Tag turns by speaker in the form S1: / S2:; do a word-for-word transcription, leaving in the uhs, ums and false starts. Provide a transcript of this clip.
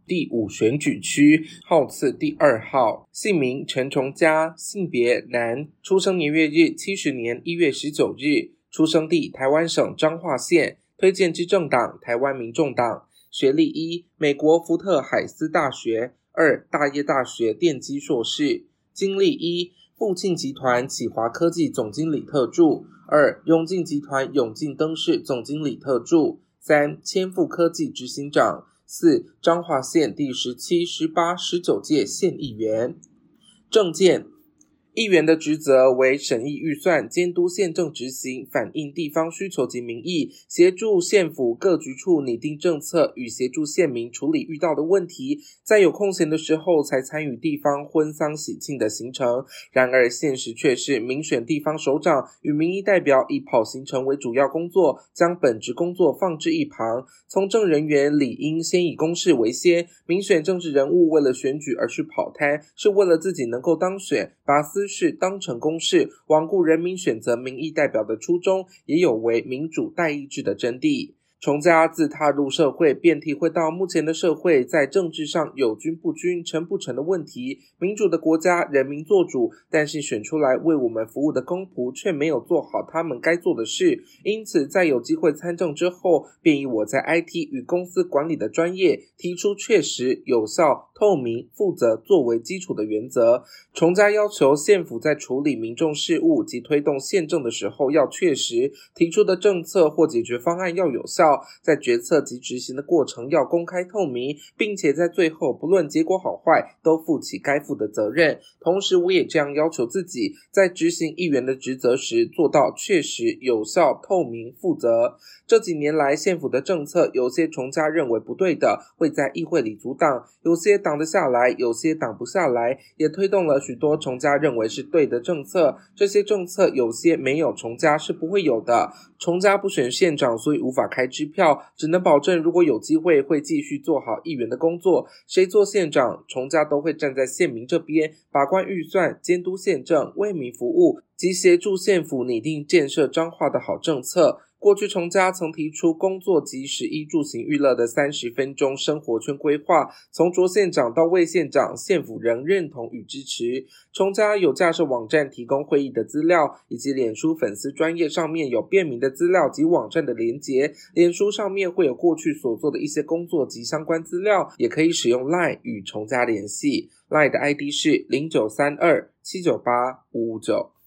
S1: 第五选举区，号次第二号，姓名陈崇嘉，性别男，出生年月日七十年一月十九日，出生地台湾省彰化县，推荐之政党台湾民众党，学历一，美国福特海斯大学，二，大业大学电机硕士，经历一，富庆集团启华科技总经理特助，二，永进集团永进灯饰总经理特助，三，千富科技执行长，四，彰化县第十七、十八、十九届县议员。政见，议员的职责为审议预算、监督县政执行、反映地方需求及民意，协助县府各局处拟定政策与协助县民处理遇到的问题，在有空闲的时候才参与地方婚丧喜庆的行程。然而现实却是民选地方首长与民意代表以跑行程为主要工作，将本职工作放置一旁。从政人员理应先以公事为先，民选政治人物为了选举而去跑摊，是为了自己能够当选，把私事当成公事，罔顾人民选择民意代表的初衷，也有违民主代议制的真谛。崇嘉自踏入社会便体会到目前的社会在政治上有君不君、臣不臣的问题，民主的国家人民做主，但是选出来为我们服务的公仆却没有做好他们该做的事，因此在有机会参政之后，便以我在 I T 与公司管理的专业，提出确实、有效、透明、负责作为基础的原则。崇嘉要求县府在处理民众事务及推动县政的时候要确实，提出的政策或解决方案要有效，在决策及执行的过程要公开透明，并且在最后不论结果好坏都负起该负的责任。同时我也这样要求自己，在执行议员的职责时做到确实、有效、透明、负责。这几年来县府的政策有些崇嘉认为不对的，会在议会里阻挡，有些挡得下来，有些挡不下来，也推动了许多崇嘉认为是对的政策。这些政策有些没有崇嘉是不会有的。崇嘉不选县长，所以无法开支票，只能保证如果有机会会继续做好议员的工作。谁做县长，崇嘉都会站在县民这边，把关预算、监督县政、为民服务及协助县府拟定建设彰化的好政策。过去崇嘉曾提出工作及食衣住行娱乐的三十分钟生活圈规划，从卓县长到魏县长，县府仍认同与支持。崇嘉有架设网站提供会议的资料，以及脸书粉丝专页上面有便民的资料及网站的连结，脸书上面会有过去所做的一些工作及相关资料，也可以使用 LINE 与崇嘉联系。 LINE 的 I D 是零九三二七九八五五九。